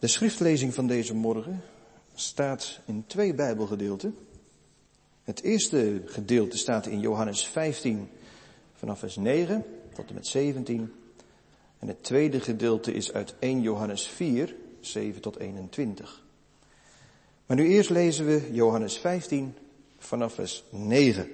De schriftlezing van deze morgen staat in 2 Bijbelgedeelten. Het eerste gedeelte staat in Johannes 15 vanaf vers 9 tot en met 17. En het tweede gedeelte is uit 1 Johannes 4, 7 tot 21. Maar nu eerst lezen we Johannes 15 vanaf vers 9.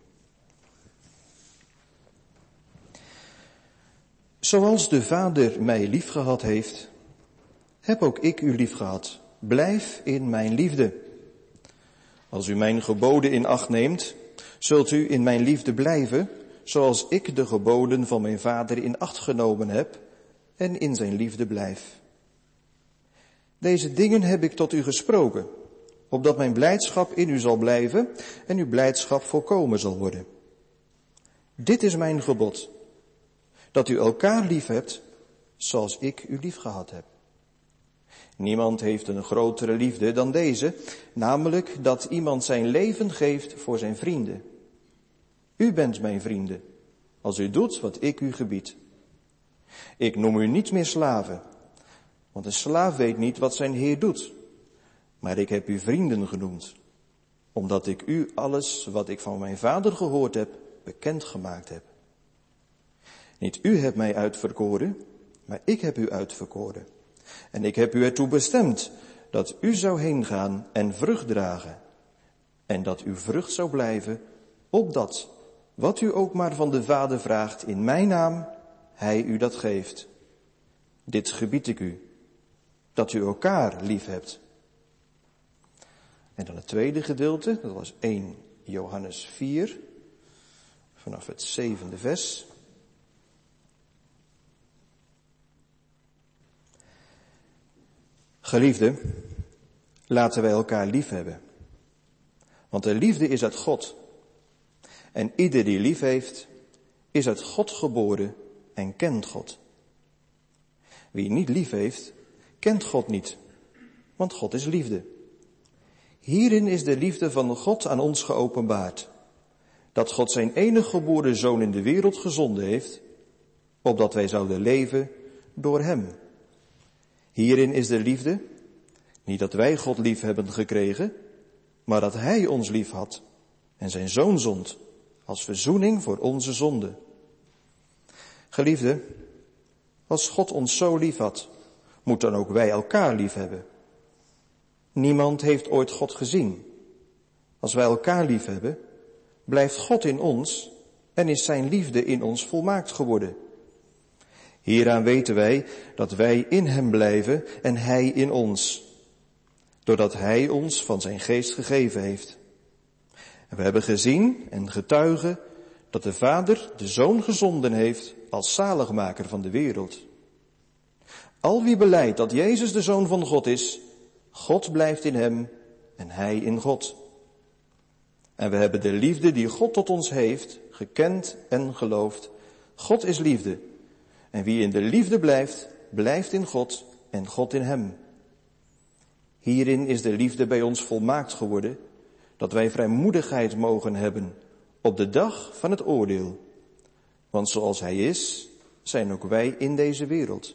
Zoals de Vader mij liefgehad heeft, heb ook ik u liefgehad. Blijf in mijn liefde. Als u mijn geboden in acht neemt, zult u in mijn liefde blijven, zoals ik de geboden van mijn Vader in acht genomen heb en in zijn liefde blijf. Deze dingen heb ik tot u gesproken, opdat mijn blijdschap in u zal blijven en uw blijdschap volkomen zal worden. Dit is mijn gebod, dat u elkaar lief hebt, zoals ik u lief gehad heb. Niemand heeft een grotere liefde dan deze, namelijk dat iemand zijn leven geeft voor zijn vrienden. U bent mijn vrienden, als u doet wat ik u gebied. Ik noem u niet meer slaven, want een slaaf weet niet wat zijn heer doet. Maar ik heb u vrienden genoemd, omdat ik u alles wat ik van mijn Vader gehoord heb, bekendgemaakt heb. Niet u hebt mij uitverkoren, maar ik heb u uitverkoren. En ik heb u ertoe bestemd dat u zou heen gaan en vrucht dragen. En dat uw vrucht zou blijven, opdat, wat u ook maar van de Vader vraagt in mijn naam, hij u dat geeft. Dit gebied ik u, dat u elkaar lief hebt. En dan het tweede gedeelte, dat was 1 Johannes 4, vanaf het 7e vers. Geliefden, laten wij elkaar lief hebben. Want de liefde is uit God. En ieder die lief heeft, is uit God geboren en kent God. Wie niet lief heeft, kent God niet, want God is liefde. Hierin is de liefde van God aan ons geopenbaard, dat God zijn enige geboren Zoon in de wereld gezonden heeft, opdat wij zouden leven door hem. Hierin is de liefde, niet dat wij God lief hebben gekregen, maar dat hij ons lief had en zijn Zoon zond, als verzoening voor onze zonde. Geliefden, als God ons zo lief had, moeten ook wij elkaar lief hebben. Niemand heeft ooit God gezien. Als wij elkaar lief hebben, blijft God in ons en is zijn liefde in ons volmaakt geworden. Hieraan weten wij dat wij in hem blijven en hij in ons, doordat hij ons van zijn geest gegeven heeft. En we hebben gezien en getuigen dat de Vader de Zoon gezonden heeft als zaligmaker van de wereld. Al wie belijdt dat Jezus de Zoon van God is, God blijft in hem en hij in God. En we hebben de liefde die God tot ons heeft gekend en geloofd. God is liefde. En wie in de liefde blijft, blijft in God en God in hem. Hierin is de liefde bij ons volmaakt geworden, dat wij vrijmoedigheid mogen hebben op de dag van het oordeel. Want zoals hij is, zijn ook wij in deze wereld.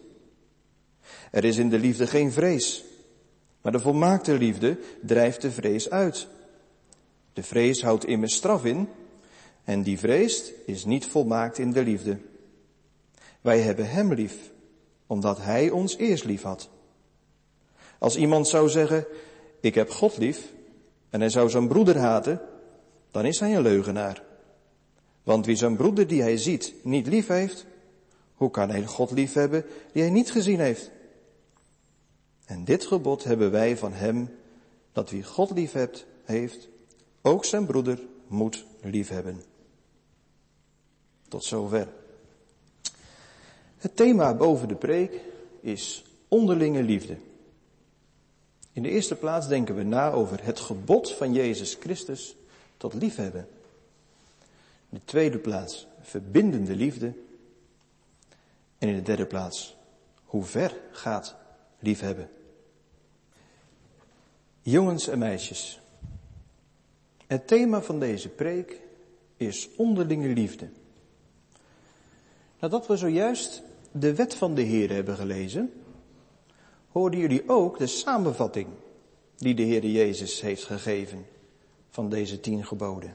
Er is in de liefde geen vrees, maar de volmaakte liefde drijft de vrees uit. De vrees houdt immers straf in, en die vrees is niet volmaakt in de liefde. Wij hebben hem lief, omdat hij ons eerst lief had. Als iemand zou zeggen, ik heb God lief, en hij zou zijn broeder haten, dan is hij een leugenaar. Want wie zijn broeder die hij ziet niet lief heeft, hoe kan hij God lief hebben die hij niet gezien heeft? En dit gebod hebben wij van hem, dat wie God lief heeft, ook zijn broeder moet lief hebben. Tot zover. Het thema boven de preek is onderlinge liefde. In de eerste plaats denken we na over het gebod van Jezus Christus tot liefhebben. In de tweede plaats verbindende liefde. En in de derde plaats, hoe ver gaat liefhebben? Jongens en meisjes, het thema van deze preek is onderlinge liefde. Nadat we zojuist de wet van de Heer hebben gelezen, Hoorden jullie ook de samenvatting die de Heer Jezus heeft gegeven van deze 10 geboden?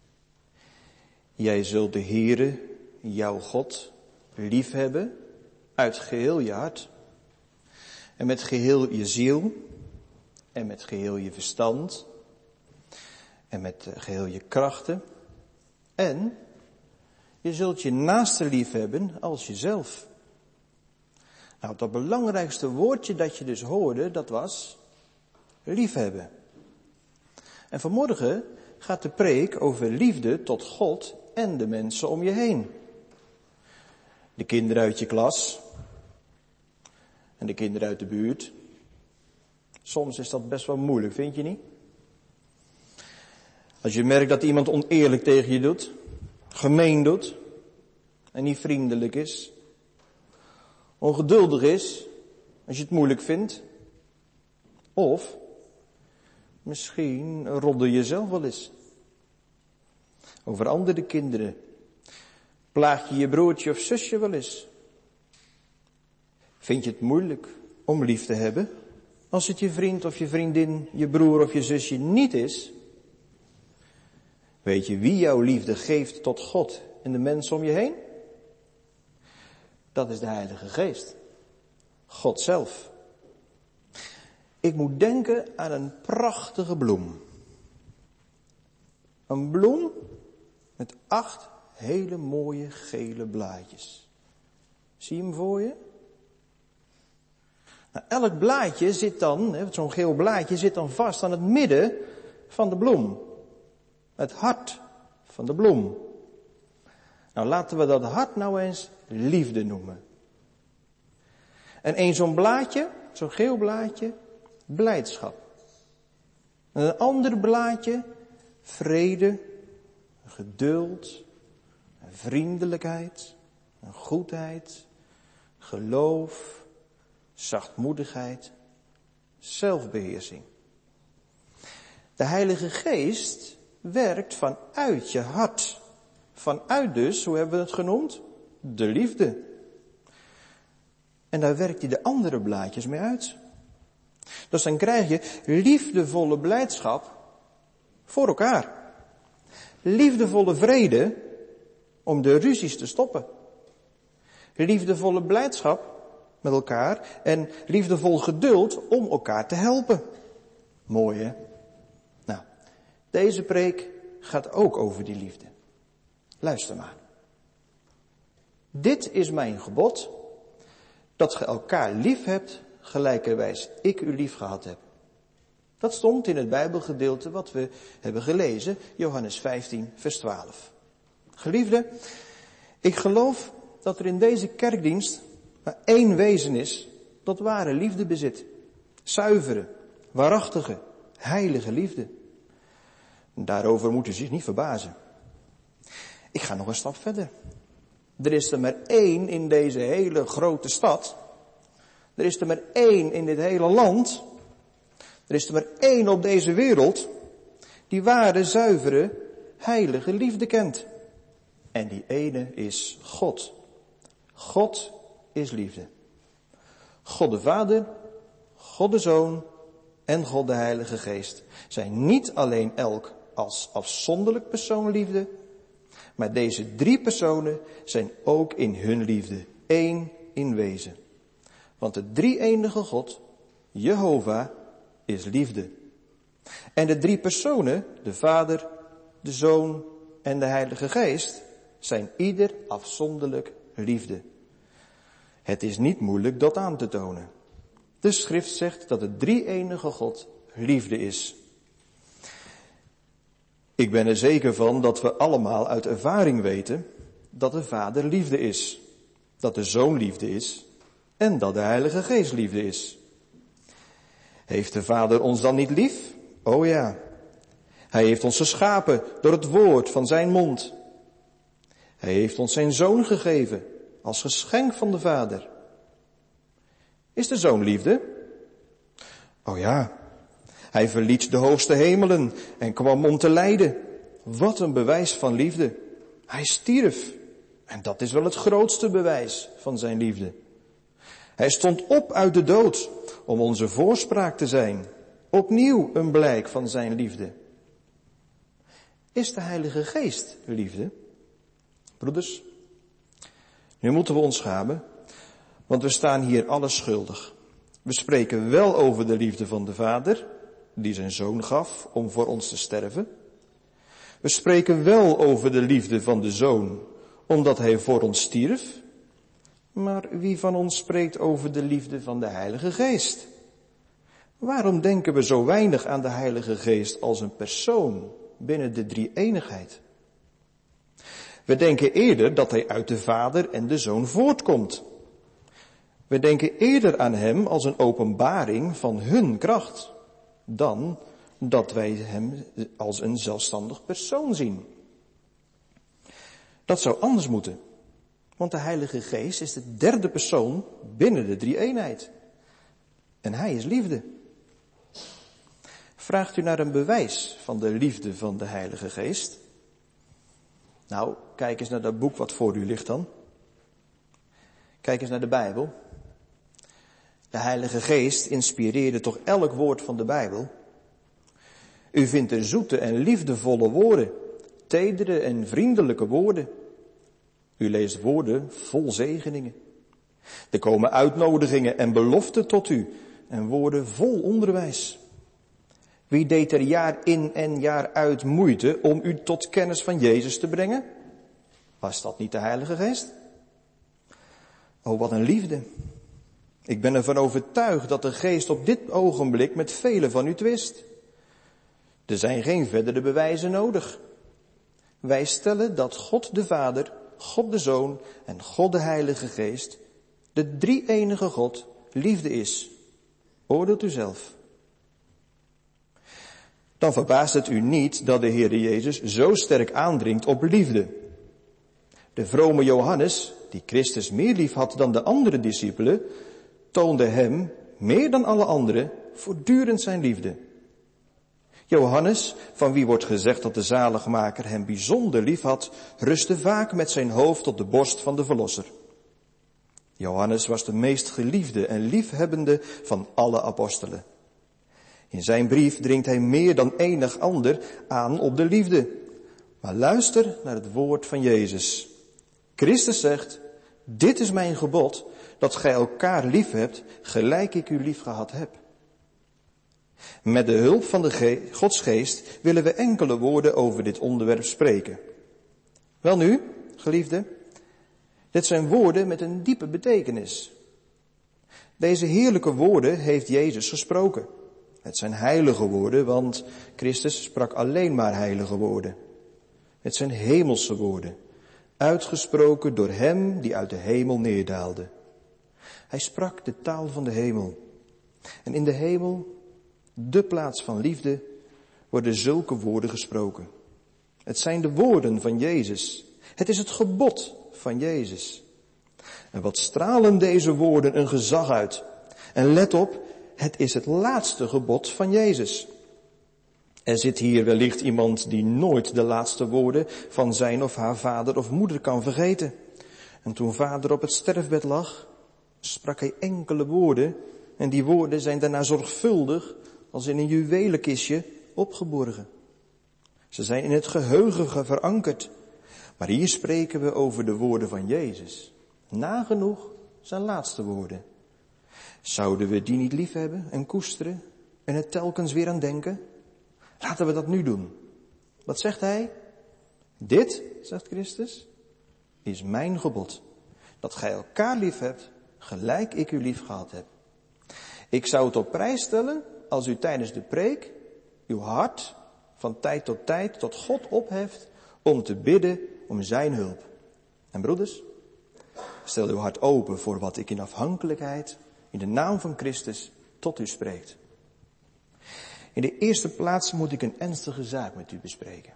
Jij zult de Heere, jouw God, liefhebben uit geheel je hart en met geheel je ziel en met geheel je verstand en met geheel je krachten. En je zult je naaste liefhebben als jezelf. Nou, dat belangrijkste woordje dat je dus hoorde, dat was liefhebben. En vanmorgen gaat de preek over liefde tot God en de mensen om je heen. De kinderen uit je klas en de kinderen uit de buurt. Soms is dat best wel moeilijk, vind je niet? Als je merkt dat iemand oneerlijk tegen je doet, gemeen doet en niet vriendelijk is, ongeduldig is als je het moeilijk vindt, of misschien roddel je zelf wel eens over andere kinderen. Plaag je je broertje of zusje wel eens? Vind je het moeilijk om lief te hebben als het je vriend of je vriendin, je broer of je zusje niet is? Weet je wie jouw liefde geeft tot God en de mensen om je heen? Dat is de Heilige Geest. God zelf. Ik moet denken aan een prachtige bloem. Een bloem met 8 hele mooie gele blaadjes. Zie je hem voor je? Nou, elk blaadje zit dan, zo'n geel blaadje zit dan vast aan het midden van de bloem. Het hart van de bloem. Nou, laten we dat hart nou eens liefde noemen. En zo'n blaadje, zo'n geel blaadje, blijdschap. En een ander blaadje, vrede, geduld, vriendelijkheid, goedheid, geloof, zachtmoedigheid, zelfbeheersing. De Heilige Geest werkt vanuit je hart. Vanuit dus, hoe hebben we het genoemd? De liefde. En daar werkt hij de andere blaadjes mee uit. Dus dan krijg je liefdevolle blijdschap voor elkaar. Liefdevolle vrede om de ruzies te stoppen. Liefdevolle blijdschap met elkaar en liefdevol geduld om elkaar te helpen. Mooi, hè? Nou, deze preek gaat ook over die liefde. Luister maar. Dit is mijn gebod, dat ge elkaar lief hebt, gelijkerwijs ik u lief gehad heb. Dat stond in het Bijbelgedeelte wat we hebben gelezen, Johannes 15, vers 12. Geliefde, ik geloof dat er in deze kerkdienst maar 1 wezen is dat ware liefde bezit. Zuivere, waarachtige, heilige liefde. Daarover moet u zich niet verbazen. Ik ga nog een stap verder. Er is er maar 1 in deze hele grote stad. Er is er maar 1 in dit hele land. Er is er maar 1 op deze wereld die ware, zuivere, heilige liefde kent. En die ene is God. God is liefde. God de Vader, God de Zoon en God de Heilige Geest zijn niet alleen elk als afzonderlijk persoon liefde, maar deze 3 personen zijn ook in hun liefde 1 in wezen. Want de drie-enige God, Jehovah, is liefde. En de 3 personen, de Vader, de Zoon en de Heilige Geest, zijn ieder afzonderlijk liefde. Het is niet moeilijk dat aan te tonen. De schrift zegt dat de drie-enige God liefde is. Ik ben er zeker van dat we allemaal uit ervaring weten dat de Vader liefde is, dat de Zoon liefde is en dat de Heilige Geest liefde is. Heeft de Vader ons dan niet lief? Oh ja. Hij heeft ons geschapen door het woord van zijn mond. Hij heeft ons zijn Zoon gegeven als geschenk van de Vader. Is de Zoon liefde? Oh ja. Hij verliet de hoogste hemelen en kwam om te lijden. Wat een bewijs van liefde. Hij stierf. En dat is wel het grootste bewijs van zijn liefde. Hij stond op uit de dood om onze voorspraak te zijn. Opnieuw een blijk van zijn liefde. Is de Heilige Geest liefde? Broeders, nu moeten we ons schamen, want we staan hier alle schuldig. We spreken wel over de liefde van de Vader, die zijn Zoon gaf om voor ons te sterven. We spreken wel over de liefde van de Zoon, omdat hij voor ons stierf. Maar wie van ons spreekt over de liefde van de Heilige Geest? Waarom denken we zo weinig aan de Heilige Geest als een persoon binnen de drie-eenigheid? We denken eerder dat hij uit de Vader en de Zoon voortkomt. We denken eerder aan hem als een openbaring van hun kracht, dan dat wij hem als een zelfstandig persoon zien. Dat zou anders moeten, want de Heilige Geest is de derde persoon binnen de drie-eenheid. En hij is liefde. Vraagt u naar een bewijs van de liefde van de Heilige Geest? Nou, kijk eens naar dat boek wat voor u ligt dan. Kijk eens naar de Bijbel. De Heilige Geest inspireerde toch elk woord van de Bijbel. U vindt er zoete en liefdevolle woorden, tedere en vriendelijke woorden. U leest woorden vol zegeningen. Er komen uitnodigingen en beloften tot u en woorden vol onderwijs. Wie deed er jaar in en jaar uit moeite om u tot kennis van Jezus te brengen? Was dat niet de Heilige Geest? Oh, wat een liefde. Ik ben ervan overtuigd dat de Geest op dit ogenblik met velen van u twist. Er zijn geen verdere bewijzen nodig. Wij stellen dat God de Vader, God de Zoon en God de Heilige Geest, de drie-enige God, liefde is. Oordeelt u zelf. Dan verbaast het u niet dat de Heere Jezus zo sterk aandringt op liefde. De vrome Johannes, die Christus meer lief had dan de andere discipelen, toonde hem, meer dan alle anderen, voortdurend zijn liefde. Johannes, van wie wordt gezegd dat de zaligmaker hem bijzonder lief had, rustte vaak met zijn hoofd op de borst van de Verlosser. Johannes was de meest geliefde en liefhebbende van alle apostelen. In zijn brief dringt hij meer dan enig ander aan op de liefde. Maar luister naar het woord van Jezus. Christus zegt, dit is mijn gebod, dat gij elkaar lief hebt, gelijk ik u lief gehad heb. Met de hulp van de Gods Geest willen we enkele woorden over dit onderwerp spreken. Welnu, geliefden, dit zijn woorden met een diepe betekenis. Deze heerlijke woorden heeft Jezus gesproken. Het zijn heilige woorden, want Christus sprak alleen maar heilige woorden. Het zijn hemelse woorden, uitgesproken door hem die uit de hemel neerdaalde. Hij sprak de taal van de hemel. En in de hemel, de plaats van liefde, worden zulke woorden gesproken. Het zijn de woorden van Jezus. Het is het gebod van Jezus. En wat stralen deze woorden een gezag uit. En let op, het is het laatste gebod van Jezus. Er zit hier wellicht iemand die nooit de laatste woorden van zijn of haar vader of moeder kan vergeten. En toen vader op het sterfbed lag, sprak hij enkele woorden. En die woorden zijn daarna zorgvuldig, als in een juwelenkistje, opgeborgen. Ze zijn in het geheugen verankerd. Maar hier spreken we over de woorden van Jezus. Nagenoeg zijn laatste woorden. Zouden we die niet lief hebben en koesteren en het telkens weer aan denken? Laten we dat nu doen. Wat zegt hij? Dit, zegt Christus, is mijn gebod. Dat gij elkaar lief hebt, gelijk ik u lief gehad heb. Ik zou het op prijs stellen als u tijdens de preek uw hart van tijd tot God opheft om te bidden om zijn hulp. En broeders, stel uw hart open voor wat ik in afhankelijkheid, in de naam van Christus, tot u spreekt. In de eerste plaats moet ik een ernstige zaak met u bespreken.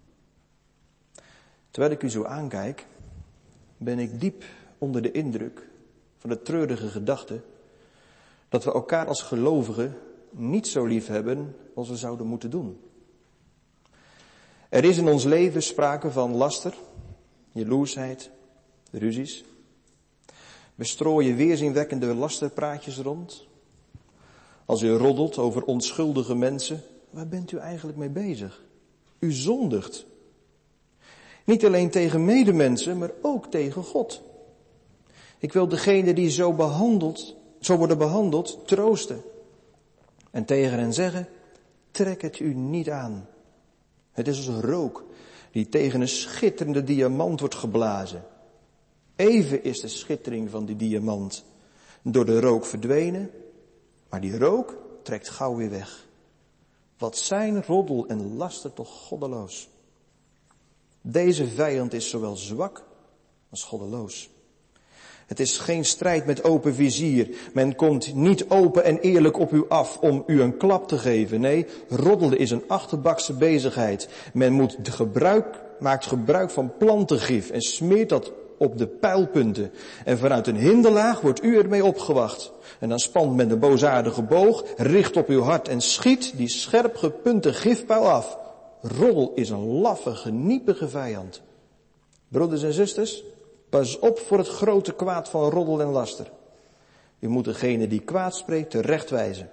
Terwijl ik u zo aankijk, ben ik diep onder de indruk van de treurige gedachte dat we elkaar als gelovigen niet zo lief hebben als we zouden moeten doen. Er is in ons leven sprake van laster, jaloersheid, ruzies. We strooien weerzinwekkende lasterpraatjes rond. Als u roddelt over onschuldige mensen, waar bent u eigenlijk mee bezig? U zondigt. Niet alleen tegen medemensen, maar ook tegen God. Ik wil degene die zo worden behandeld, troosten. En tegen hen zeggen, trek het u niet aan. Het is als rook die tegen een schitterende diamant wordt geblazen. Even is de schittering van die diamant door de rook verdwenen, maar die rook trekt gauw weer weg. Wat zijn roddel en laster toch goddeloos. Deze vijand is zowel zwak als goddeloos. Het is geen strijd met open vizier. Men komt niet open en eerlijk op u af om u een klap te geven. Nee, roddelen is een achterbakse bezigheid. Men maakt gebruik van plantengif en smeert dat op de pijlpunten. En vanuit een hinderlaag wordt u ermee opgewacht. En dan spant men de boosaardige boog, richt op uw hart en schiet die scherp gepunte gifpijl af. Roddel is een laffe, geniepige vijand. Broeders en zusters, pas op voor het grote kwaad van roddel en laster. U moet degene die kwaad spreekt terechtwijzen.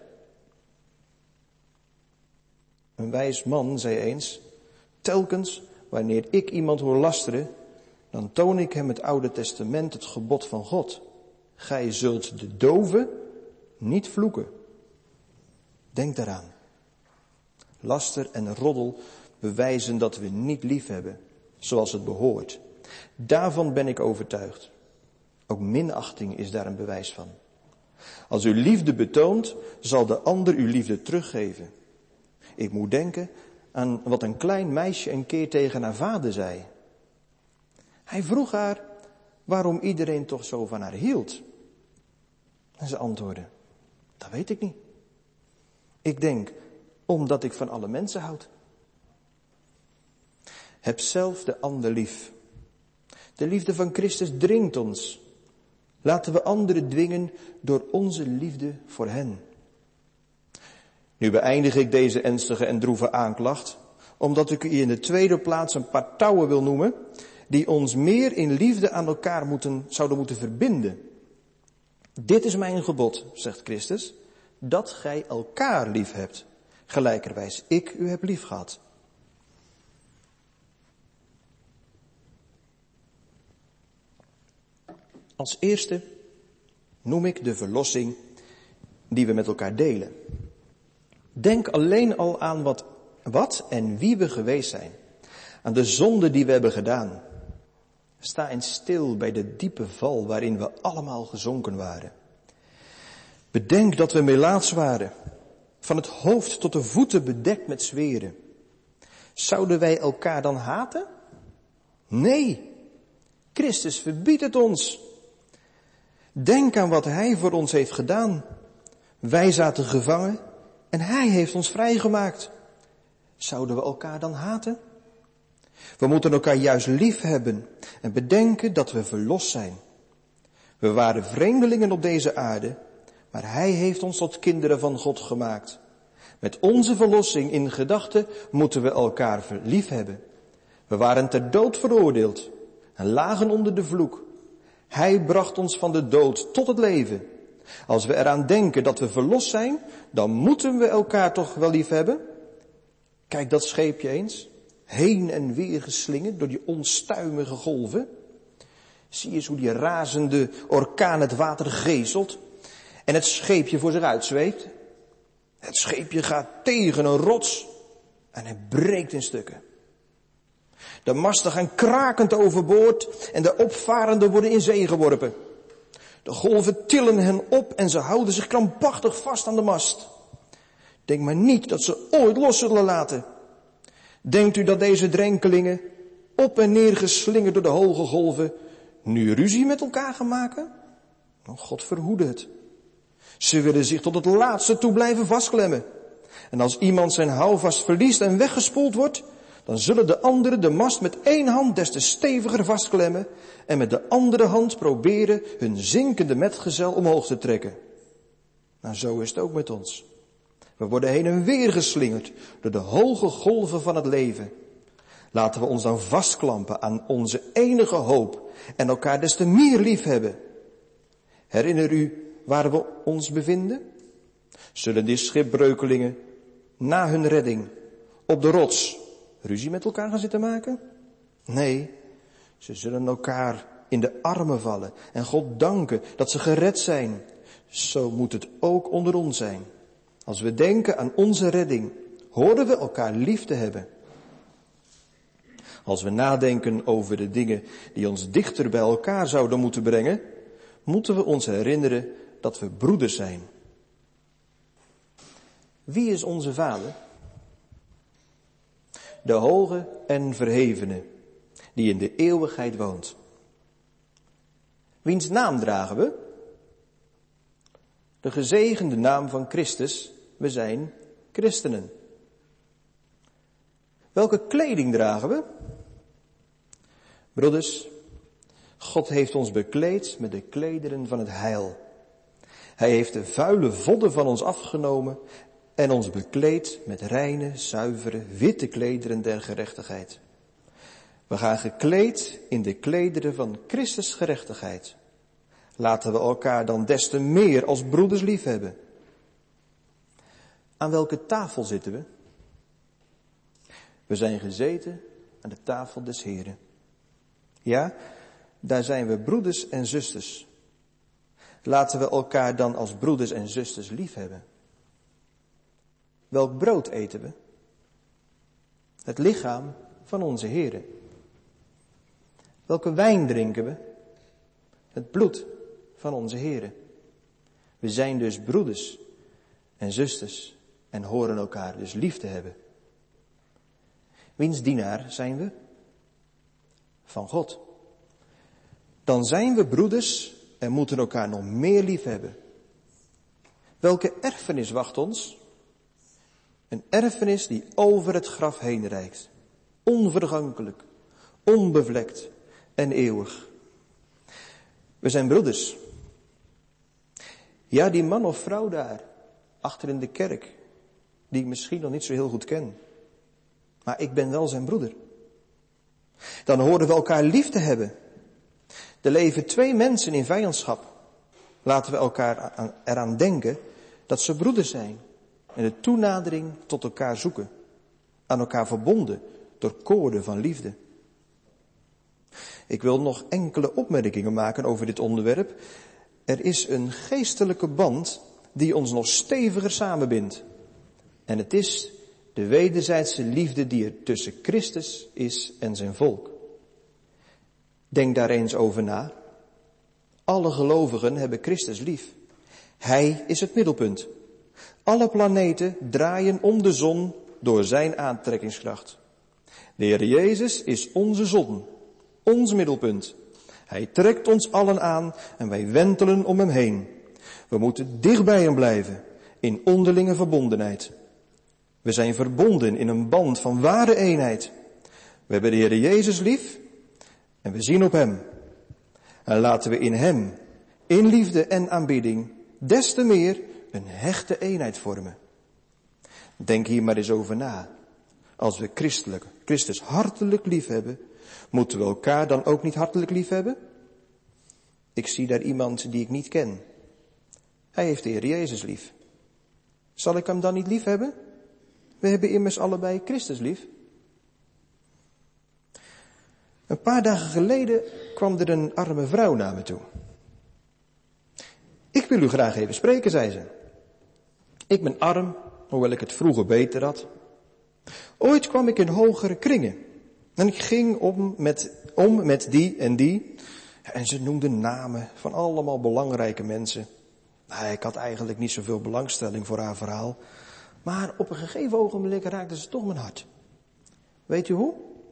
Een wijs man zei eens, telkens wanneer ik iemand hoor lasteren, dan toon ik hem het Oude Testament, het gebod van God. Gij zult de dove niet vloeken. Denk daaraan. Laster en roddel bewijzen dat we niet lief hebben, zoals het behoort. Daarvan ben ik overtuigd. Ook minachting is daar een bewijs van. Als u liefde betoont, zal de ander uw liefde teruggeven. Ik moet denken aan wat een klein meisje een keer tegen haar vader zei. Hij vroeg haar waarom iedereen toch zo van haar hield. En ze antwoordde, dat weet ik niet. Ik denk, omdat ik van alle mensen houd. Heb zelf de ander lief. De liefde van Christus dringt ons. Laten we anderen dwingen door onze liefde voor hen. Nu beëindig ik deze ernstige en droeve aanklacht, omdat ik u in de tweede plaats een paar touwen wil noemen, die ons meer in liefde aan elkaar zouden moeten verbinden. Dit is mijn gebod, zegt Christus, dat gij elkaar lief hebt, gelijkerwijs ik u heb lief gehad. Als eerste noem ik de verlossing die we met elkaar delen. Denk alleen al aan wat en wie we geweest zijn. Aan de zonde die we hebben gedaan. Sta eens stil bij de diepe val waarin we allemaal gezonken waren. Bedenk dat we melaats waren. Van het hoofd tot de voeten bedekt met zweren. Zouden wij elkaar dan haten? Nee. Christus verbiedt het ons. Denk aan wat hij voor ons heeft gedaan. Wij zaten gevangen en hij heeft ons vrijgemaakt. Zouden we elkaar dan haten? We moeten elkaar juist lief hebben en bedenken dat we verlost zijn. We waren vreemdelingen op deze aarde, maar hij heeft ons tot kinderen van God gemaakt. Met onze verlossing in gedachten moeten we elkaar lief hebben. We waren ter dood veroordeeld en lagen onder de vloek. Hij bracht ons van de dood tot het leven. Als we eraan denken dat we verlost zijn, dan moeten we elkaar toch wel lief hebben. Kijk dat scheepje eens, heen en weer geslingerd door die onstuimige golven. Zie eens hoe die razende orkaan het water geeselt en het scheepje voor zich uitzweept. Het scheepje gaat tegen een rots en het breekt in stukken. De masten gaan krakend overboord en de opvarenden worden in zee geworpen. De golven tillen hen op en ze houden zich krampachtig vast aan de mast. Denk maar niet dat ze ooit los zullen laten. Denkt u dat deze drenkelingen, op en neer geslingerd door de hoge golven, nu ruzie met elkaar gaan maken? Oh, God verhoede het. Ze willen zich tot het laatste toe blijven vastklemmen. En als iemand zijn houvast verliest en weggespoeld wordt, dan zullen de anderen de mast met één hand des te steviger vastklemmen en met de andere hand proberen hun zinkende metgezel omhoog te trekken. Nou, zo is het ook met ons. We worden heen en weer geslingerd door de hoge golven van het leven. Laten we ons dan vastklampen aan onze enige hoop en elkaar des te meer lief hebben. Herinner u waar we ons bevinden? Zullen die schipbreukelingen na hun redding op de rots ruzie met elkaar gaan zitten maken? Nee, ze zullen elkaar in de armen vallen en God danken dat ze gered zijn. Zo moet het ook onder ons zijn. Als we denken aan onze redding, horen we elkaar lief te hebben. Als we nadenken over de dingen die ons dichter bij elkaar zouden moeten brengen, moeten we ons herinneren dat we broeders zijn. Wie is onze Vader? De hoge en verhevene, die in de eeuwigheid woont. Wiens naam dragen we? De gezegende naam van Christus. We zijn christenen. Welke kleding dragen we? Broeders, God heeft ons bekleed met de klederen van het heil. Hij heeft de vuile vodden van ons afgenomen en ons bekleed met reine, zuivere, witte klederen der gerechtigheid. We gaan gekleed in de klederen van Christus gerechtigheid. Laten we elkaar dan des te meer als broeders lief hebben. Aan welke tafel zitten we? We zijn gezeten aan de tafel des Heren. Ja, daar zijn we broeders en zusters. Laten we elkaar dan als broeders en zusters lief hebben. Welk brood eten we? Het lichaam van onze Heren. Welke wijn drinken we? Het bloed van onze Heren. We zijn dus broeders en zusters en horen elkaar dus lief te hebben. Wiens dienaar zijn we? Van God. Dan zijn we broeders en moeten elkaar nog meer lief hebben. Welke erfenis wacht ons? Een erfenis die over het graf heen reikt. Onvergankelijk, onbevlekt en eeuwig. We zijn broeders. Ja, die man of vrouw daar, achter in de kerk, die ik misschien nog niet zo heel goed ken. Maar ik ben wel zijn broeder. Dan horen we elkaar lief te hebben. Er leven 2 mensen in vijandschap. Laten we elkaar eraan denken dat ze broeders zijn. En de toenadering tot elkaar zoeken. Aan elkaar verbonden door koorden van liefde. Ik wil nog enkele opmerkingen maken over dit onderwerp. Er is een geestelijke band die ons nog steviger samenbindt. En het is de wederzijdse liefde die er tussen Christus is en zijn volk. Denk daar eens over na. Alle gelovigen hebben Christus lief. Hij is het middelpunt. Alle planeten draaien om de zon door zijn aantrekkingskracht. De Heer Jezus is onze zon, ons middelpunt. Hij trekt ons allen aan en wij wentelen om hem heen. We moeten dicht bij hem blijven, in onderlinge verbondenheid. We zijn verbonden in een band van ware eenheid. We hebben de Heer Jezus lief en we zien op hem. En laten we in hem, in liefde en aanbidding, des te meer een hechte eenheid vormen. Denk hier maar eens over na. Als we Christus hartelijk lief hebben, moeten we elkaar dan ook niet hartelijk lief hebben? Ik zie daar iemand die ik niet ken. Hij heeft de Heer Jezus lief. Zal ik hem dan niet lief hebben? We hebben immers allebei Christus lief. Een paar dagen geleden kwam er een arme vrouw naar me toe. Ik wil u graag even spreken, zei ze. Ik ben arm, hoewel ik het vroeger beter had. Ooit kwam ik in hogere kringen. En ik ging om met die en die. En ze noemden namen van allemaal belangrijke mensen. Ik had eigenlijk niet zoveel belangstelling voor haar verhaal. Maar op een gegeven ogenblik raakte ze toch mijn hart. Weet u hoe?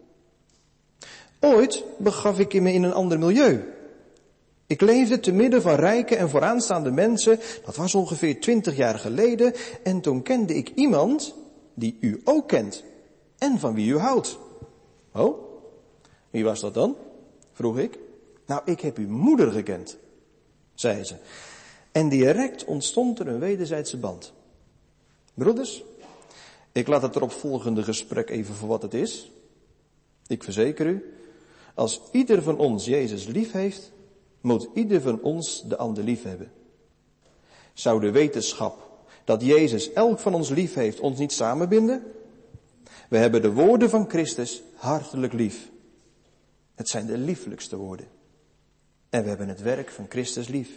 Ooit begaf ik me in een ander milieu. Ik leefde te midden van rijke en vooraanstaande mensen. Dat was ongeveer 20 jaar geleden. En toen kende ik iemand die u ook kent. En van wie u houdt. Oh, wie was dat dan? Vroeg ik. Nou, ik heb uw moeder gekend, zei ze. En direct ontstond er een wederzijdse band. Broeders, ik laat het eropvolgende gesprek even voor wat het is. Ik verzeker u, als ieder van ons Jezus lief heeft, moet ieder van ons de ander lief hebben. Zou de wetenschap dat Jezus elk van ons lief heeft, ons niet samenbinden? We hebben de woorden van Christus hartelijk lief. Het zijn de lieflijkste woorden. En we hebben het werk van Christus lief.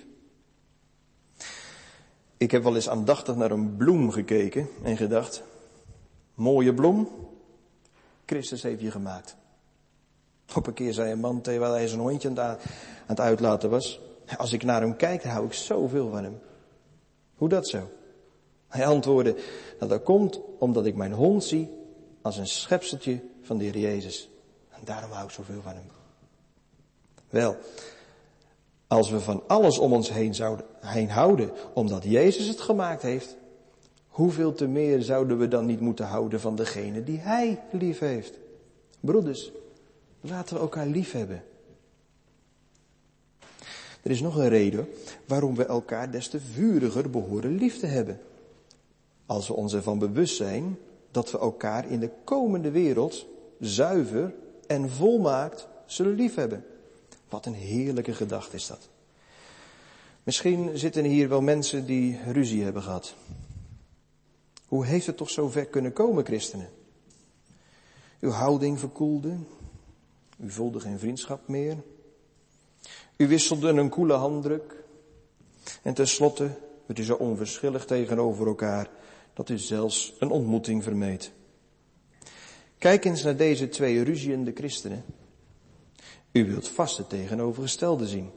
Ik heb wel eens aandachtig naar een bloem gekeken en gedacht, mooie bloem, Christus heeft je gemaakt. Op een keer zei een man terwijl hij zijn hondje aan het uitlaten was, als ik naar hem kijk, dan hou ik zoveel van hem. Hoe dat zo? Hij antwoordde, dat komt omdat ik mijn hond zie als een schepseltje van de Heer Jezus. En daarom hou ik zoveel van hem. Wel, als we van alles om ons heen houden, omdat Jezus het gemaakt heeft, hoeveel te meer zouden we dan niet moeten houden van degene die Hij lief heeft? Broeders, laten we elkaar lief hebben. Er is nog een reden waarom we elkaar des te vuriger behoren lief te hebben. Als we ons ervan bewust zijn dat we elkaar in de komende wereld zuiver en volmaakt zullen liefhebben. Wat een heerlijke gedachte is dat. Misschien zitten hier wel mensen die ruzie hebben gehad. Hoe heeft het toch zo ver kunnen komen, christenen? Uw houding verkoelde. U voelde geen vriendschap meer. U wisselde een koele handdruk. En tenslotte werd u zo onverschillig tegenover elkaar dat u zelfs een ontmoeting vermeed. Kijk eens naar deze twee ruziende christenen. U wilt vast het tegenovergestelde zien.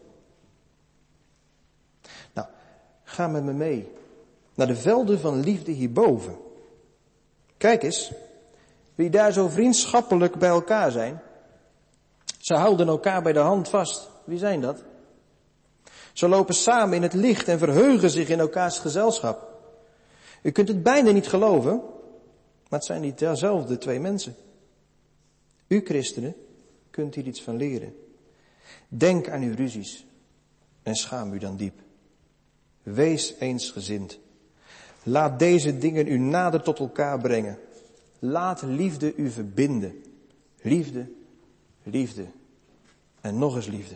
Nou, ga met me mee naar de velden van liefde hierboven. Kijk eens, wie daar zo vriendschappelijk bij elkaar zijn. Ze houden elkaar bij de hand vast. Wie zijn dat? Ze lopen samen in het licht en verheugen zich in elkaars gezelschap. U kunt het bijna niet geloven, maar het zijn niet dezelfde twee mensen. U christenen kunt hier iets van leren. Denk aan uw ruzies en schaam u dan diep. Wees eensgezind. Laat deze dingen u nader tot elkaar brengen. Laat liefde u verbinden. Liefde, liefde en nog eens liefde.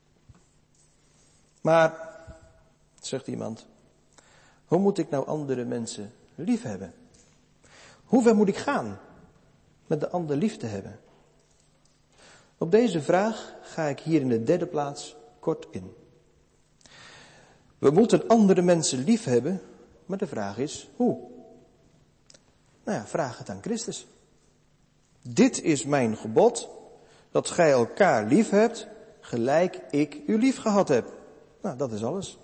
Maar, zegt iemand, hoe moet ik nou andere mensen lief hebben? Hoe ver moet ik gaan met de ander lief te hebben? Op deze vraag ga ik hier in de derde plaats kort in. We moeten andere mensen lief hebben, maar de vraag is hoe? Nou ja, vraag het aan Christus. Dit is mijn gebod, dat gij elkaar lief hebt, gelijk ik u lief gehad heb. Nou, dat is alles.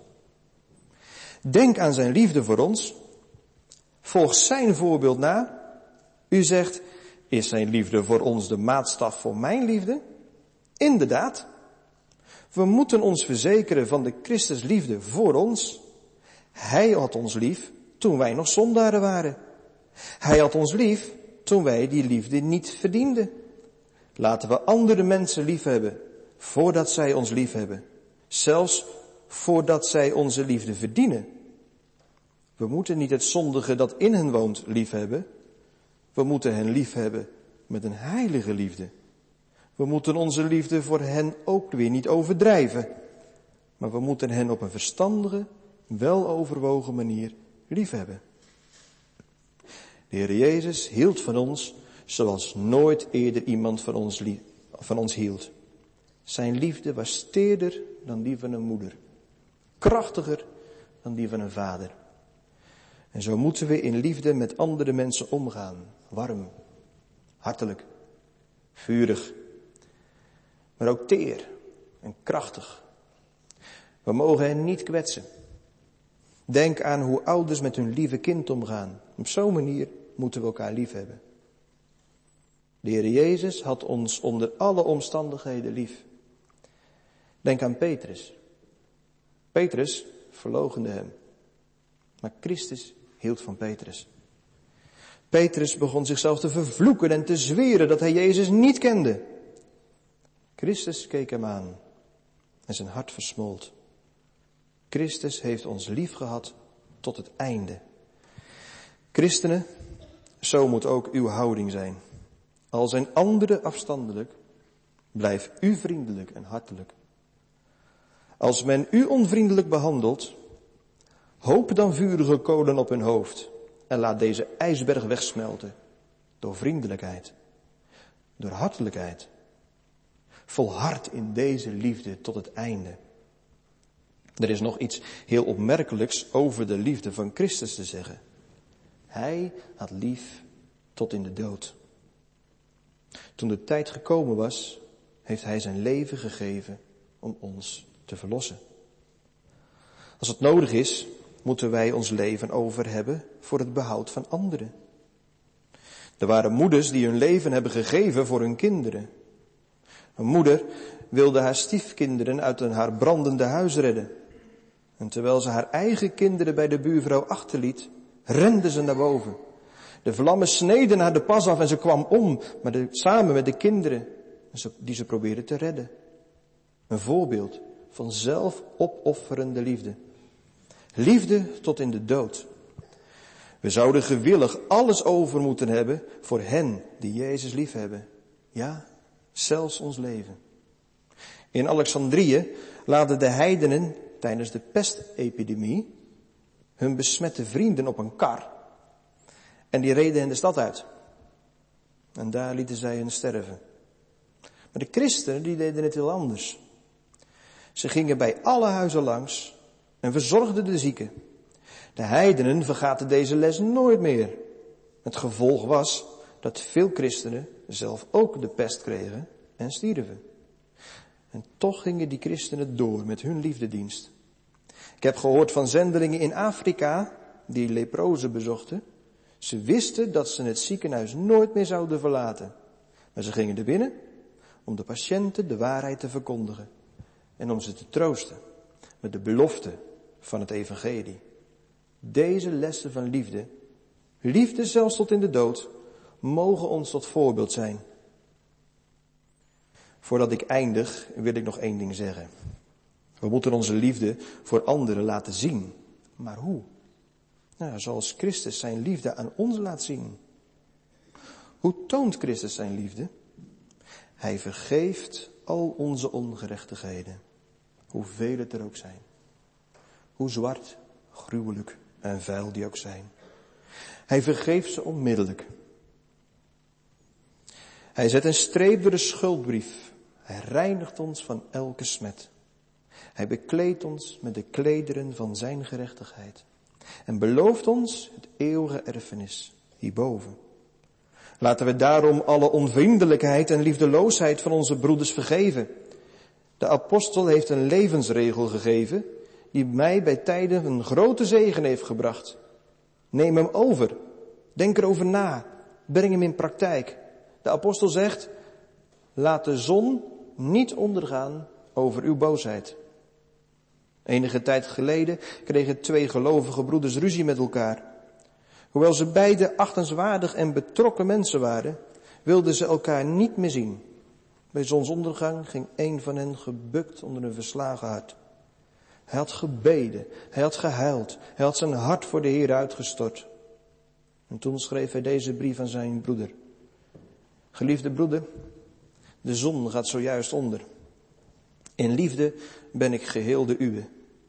Denk aan zijn liefde voor ons. Volg zijn voorbeeld na. U zegt, is zijn liefde voor ons de maatstaf voor mijn liefde? Inderdaad. We moeten ons verzekeren van de Christus liefde voor ons. Hij had ons lief toen wij nog zondaren waren. Hij had ons lief toen wij die liefde niet verdienden. Laten we andere mensen lief hebben voordat zij ons lief hebben. Zelfs voordat zij onze liefde verdienen. We moeten niet het zondige dat in hen woont lief hebben. We moeten hen lief hebben met een heilige liefde. We moeten onze liefde voor hen ook weer niet overdrijven. Maar we moeten hen op een verstandige, weloverwogen manier lief hebben. De Heer Jezus hield van ons zoals nooit eerder iemand van ons hield. Zijn liefde was teerder dan die van een moeder. Krachtiger dan die van een vader. En zo moeten we in liefde met andere mensen omgaan. Warm, hartelijk, vurig, maar ook teer en krachtig. We mogen hen niet kwetsen. Denk aan hoe ouders met hun lieve kind omgaan. Op zo'n manier moeten we elkaar lief hebben. De Heer Jezus had ons onder alle omstandigheden lief. Denk aan Petrus. Petrus verloochende hem. Maar Christus hield van Petrus. Petrus begon zichzelf te vervloeken en te zweren dat hij Jezus niet kende. Christus keek hem aan en zijn hart versmolt. Christus heeft ons lief gehad tot het einde. Christenen, zo moet ook uw houding zijn. Al zijn anderen afstandelijk, blijf u vriendelijk en hartelijk. Als men u onvriendelijk behandelt, Hoop dan vurige kolen op hun hoofd en laat deze ijsberg wegsmelten. Door vriendelijkheid, door hartelijkheid. Volhard in deze liefde tot het einde. Er is nog iets heel opmerkelijks over de liefde van Christus te zeggen. Hij had lief tot in de dood. Toen de tijd gekomen was, heeft hij zijn leven gegeven om ons te verlossen. Als het nodig is, moeten wij ons leven over hebben voor het behoud van anderen. Er waren moeders die hun leven hebben gegeven voor hun kinderen. Een moeder wilde haar stiefkinderen uit haar brandende huis redden. En terwijl ze haar eigen kinderen bij de buurvrouw achterliet, rende ze naar boven. De vlammen sneden haar de pas af en ze kwam om, maar samen met de kinderen die ze probeerde te redden. Een voorbeeld van zelfopofferende liefde. Liefde tot in de dood. We zouden gewillig alles over moeten hebben voor hen die Jezus liefhebben. Ja, zelfs ons leven. In Alexandrië laadden de heidenen tijdens de pestepidemie hun besmette vrienden op een kar. En die reden hen de stad uit. En daar lieten zij hen sterven. Maar de christenen die deden het heel anders. Ze gingen bij alle huizen langs en verzorgden de zieken. De heidenen vergaten deze les nooit meer. Het gevolg was dat veel christenen zelf ook de pest kregen en stierven. En toch gingen die christenen door met hun liefdedienst. Ik heb gehoord van zendelingen in Afrika die leprozen bezochten. Ze wisten dat ze het ziekenhuis nooit meer zouden verlaten. Maar ze gingen er binnen om de patiënten de waarheid te verkondigen. En om ze te troosten met de belofte van het evangelie. Deze lessen van liefde, liefde zelfs tot in de dood, mogen ons tot voorbeeld zijn. Voordat ik eindig, wil ik nog één ding zeggen. We moeten onze liefde voor anderen laten zien. Maar hoe? Nou, zoals Christus zijn liefde aan ons laat zien. Hoe toont Christus zijn liefde? Hij vergeeft al onze ongerechtigheden. Hoeveel het er ook zijn. Hoe zwart, gruwelijk en vuil die ook zijn. Hij vergeeft ze onmiddellijk. Hij zet een streep door de schuldbrief. Hij reinigt ons van elke smet. Hij bekleedt ons met de klederen van zijn gerechtigheid. En belooft ons het eeuwige erfenis hierboven. Laten we daarom alle onvriendelijkheid en liefdeloosheid van onze broeders vergeven. De apostel heeft een levensregel gegeven die mij bij tijden een grote zegen heeft gebracht. Neem hem over. Denk erover na. Breng hem in praktijk. De apostel zegt, laat de zon niet ondergaan over uw boosheid. Enige tijd geleden kregen 2 gelovige broeders ruzie met elkaar. Hoewel ze beide achtenswaardig en betrokken mensen waren, wilden ze elkaar niet meer zien. Bij zonsondergang ging een van hen gebukt onder een verslagen hart. Hij had gebeden, hij had gehuild, hij had zijn hart voor de Heer uitgestort. En toen schreef hij deze brief aan zijn broeder. Geliefde broeder, de zon gaat zojuist onder. In liefde ben ik geheel de uwe.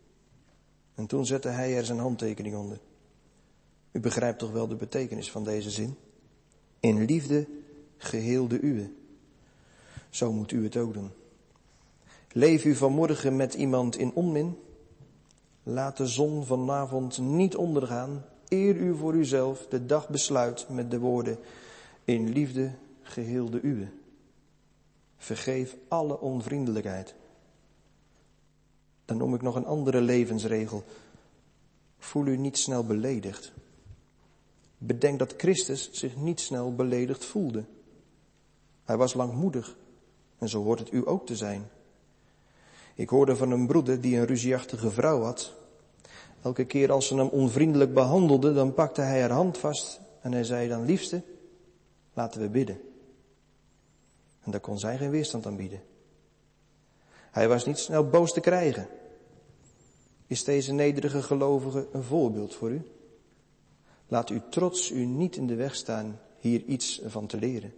En toen zette hij er zijn handtekening onder. U begrijpt toch wel de betekenis van deze zin? In liefde geheel de uwe. Zo moet u het ook doen. Leef u vanmorgen met iemand in onmin? Laat de zon vanavond niet ondergaan, eer u voor uzelf de dag besluit met de woorden, in liefde geheel de uwe. Vergeef alle onvriendelijkheid. Dan noem ik nog een andere levensregel. Voel u niet snel beledigd. Bedenk dat Christus zich niet snel beledigd voelde. Hij was langmoedig en zo hoort het u ook te zijn. Ik hoorde van een broeder die een ruzieachtige vrouw had. Elke keer als ze hem onvriendelijk behandelde, dan pakte hij haar hand vast en hij zei dan, liefste, laten we bidden. En daar kon zij geen weerstand aan bieden. Hij was niet snel boos te krijgen. Is deze nederige gelovige een voorbeeld voor u? Laat uw trots u niet in de weg staan hier iets van te leren.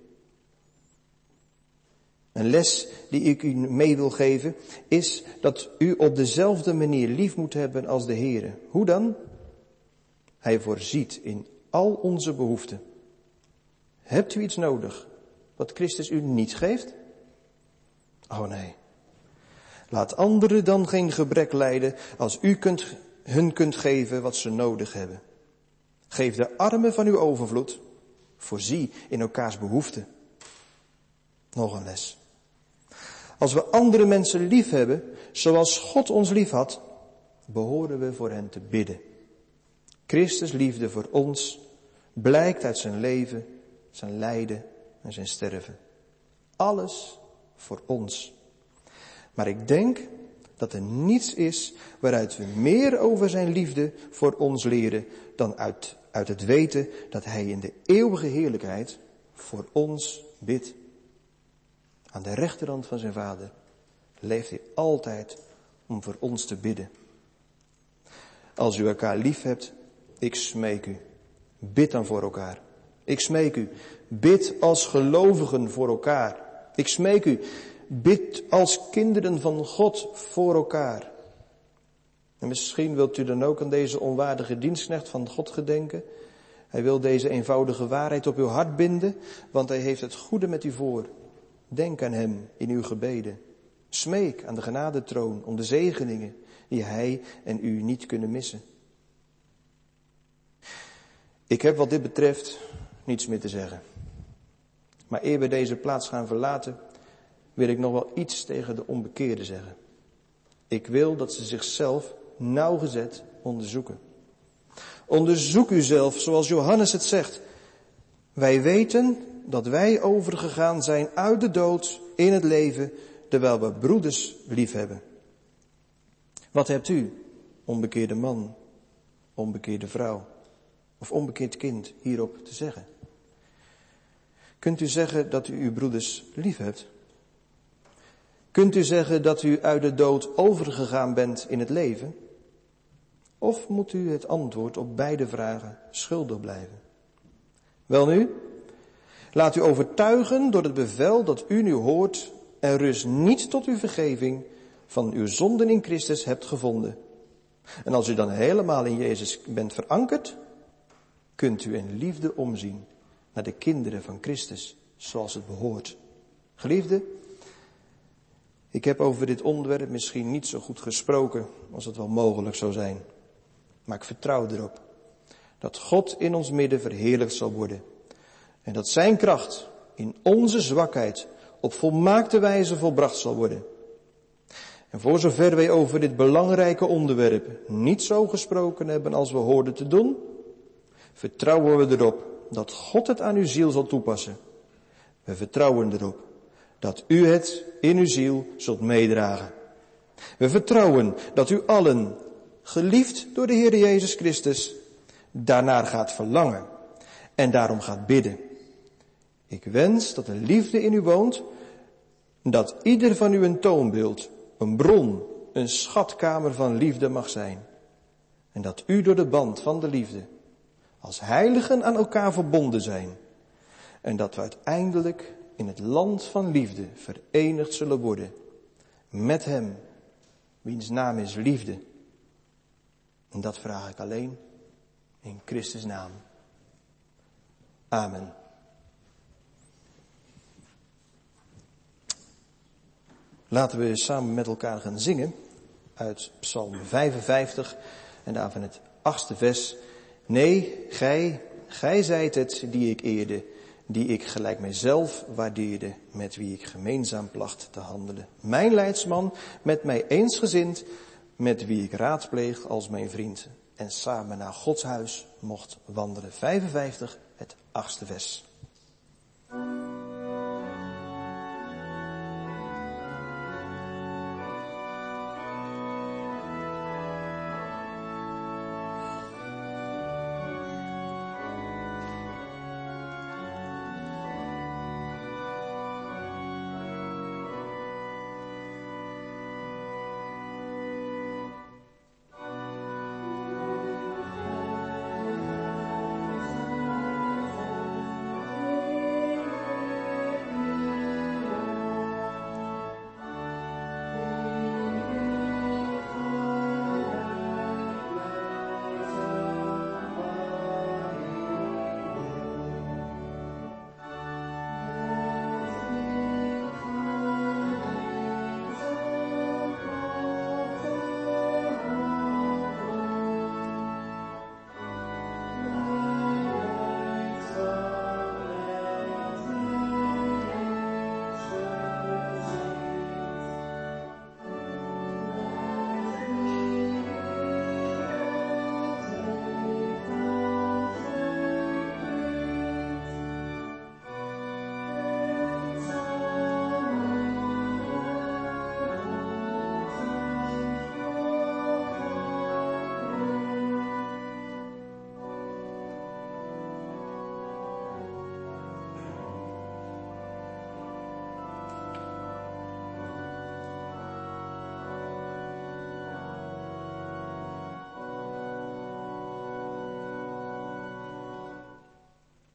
Een les die ik u mee wil geven is dat u op dezelfde manier lief moet hebben als de Heere. Hoe dan? Hij voorziet in al onze behoeften. Hebt u iets nodig wat Christus u niet geeft? Oh nee. Laat anderen dan geen gebrek lijden als u hun kunt geven wat ze nodig hebben. Geef de armen van uw overvloed. Voorzie in elkaars behoeften. Nog een les. Als we andere mensen lief hebben, zoals God ons lief had, behoren we voor hen te bidden. Christus' liefde voor ons blijkt uit zijn leven, zijn lijden en zijn sterven. Alles voor ons. Maar ik denk dat er niets is waaruit we meer over zijn liefde voor ons leren dan uit het weten dat hij in de eeuwige heerlijkheid voor ons bidt. Aan de rechterhand van zijn Vader leeft hij altijd om voor ons te bidden. Als u elkaar lief hebt, ik smeek u, bid dan voor elkaar. Ik smeek u, bid als gelovigen voor elkaar. Ik smeek u, bid als kinderen van God voor elkaar. En misschien wilt u dan ook aan deze onwaardige dienstknecht van God gedenken. Hij wil deze eenvoudige waarheid op uw hart binden, want hij heeft het goede met u voor. Denk aan hem in uw gebeden. Smeek aan de genadetroon om de zegeningen die hij en u niet kunnen missen. Ik heb wat dit betreft niets meer te zeggen. Maar eer we deze plaats gaan verlaten, wil ik nog wel iets tegen de onbekeerden zeggen. Ik wil dat ze zichzelf nauwgezet onderzoeken. Onderzoek uzelf zoals Johannes het zegt. Wij weten dat wij overgegaan zijn uit de dood in het leven, terwijl we broeders lief hebben. Wat hebt u, onbekeerde man, onbekeerde vrouw of onbekeerd kind, hierop te zeggen? Kunt u zeggen dat u uw broeders lief hebt? Kunt u zeggen dat u uit de dood overgegaan bent in het leven? Of moet u het antwoord op beide vragen schuldig blijven? Welnu, laat u overtuigen door het bevel dat u nu hoort en rust niet tot uw vergeving van uw zonden in Christus hebt gevonden. En als u dan helemaal in Jezus bent verankerd, kunt u in liefde omzien naar de kinderen van Christus, zoals het behoort. Geliefde, ik heb over dit onderwerp misschien niet zo goed gesproken als het wel mogelijk zou zijn. Maar ik vertrouw erop dat God in ons midden verheerlijkt zal worden. En dat zijn kracht in onze zwakheid op volmaakte wijze volbracht zal worden. En voor zover wij over dit belangrijke onderwerp niet zo gesproken hebben als we hoorden te doen, vertrouwen we erop dat God het aan uw ziel zal toepassen. We vertrouwen erop dat u het in uw ziel zult meedragen. We vertrouwen dat u allen, geliefd door de Heer Jezus Christus, daarnaar gaat verlangen en daarom gaat bidden. Ik wens dat de liefde in u woont, dat ieder van u een toonbeeld, een bron, een schatkamer van liefde mag zijn. En dat u door de band van de liefde als heiligen aan elkaar verbonden zijn. En dat we uiteindelijk in het land van liefde verenigd zullen worden met hem, wiens naam is liefde. En dat vraag ik alleen in Christus' naam. Amen. Laten we samen met elkaar gaan zingen uit Psalm 55 en daarvan het 8e vers. Nee, gij zijt het die ik eerde, die ik gelijk mijzelf waardeerde, met wie ik gemeenzaam placht te handelen. Mijn leidsman, met mij eensgezind, met wie ik raadpleeg als mijn vriend. En samen naar Gods huis mocht wandelen. 55, het 8e vers.